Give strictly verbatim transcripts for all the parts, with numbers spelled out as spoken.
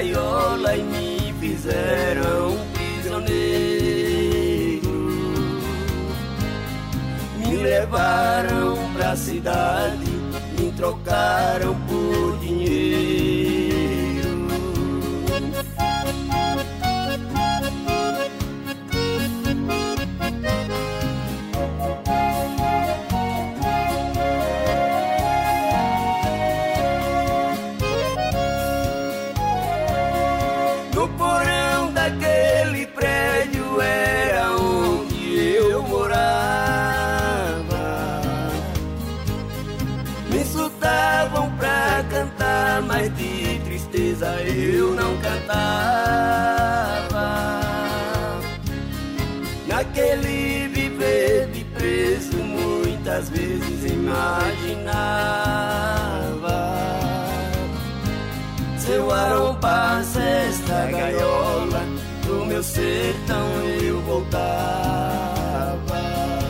gaiola e me fizeram prisioneiro. Me levaram pra cidade, me trocaram por dinheiro. No porão daquele prédio era onde eu morava. Me insultavam pra cantar, mas de tristeza eu não cantava. Naquele viver de preso muitas vezes imaginava se eu arrombasse esta gaiola, do meu sertão eu voltava.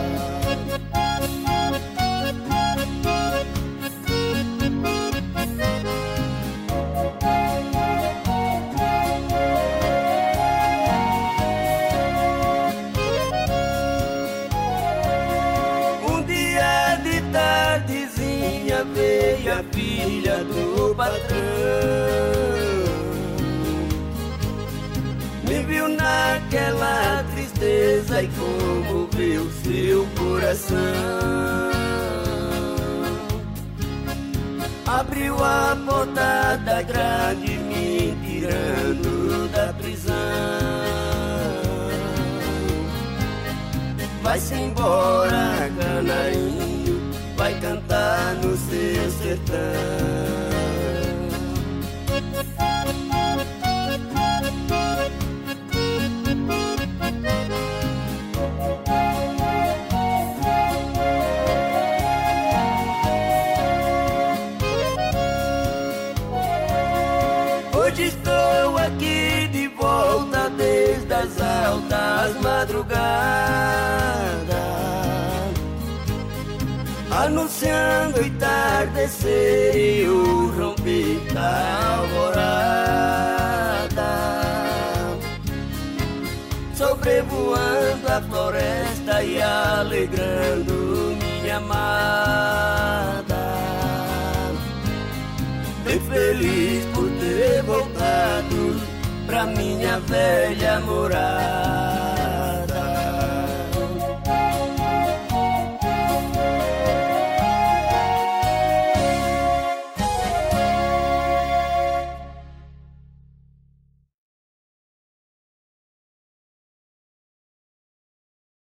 Um dia de tardezinha veio a filha do patrão. Me viu naquela tristeza e comoveu seu coração. Abriu a porta da grade, me tirando da prisão. Vai-se embora, canarinho, vai cantar no seu sertão. Hoje estou aqui de volta desde as altas madrugadas, anunciando o entardecer e o romper da alvorada, sobrevoando a floresta e alegrando minha amada. Bem feliz por ter voltado pra minha velha morada.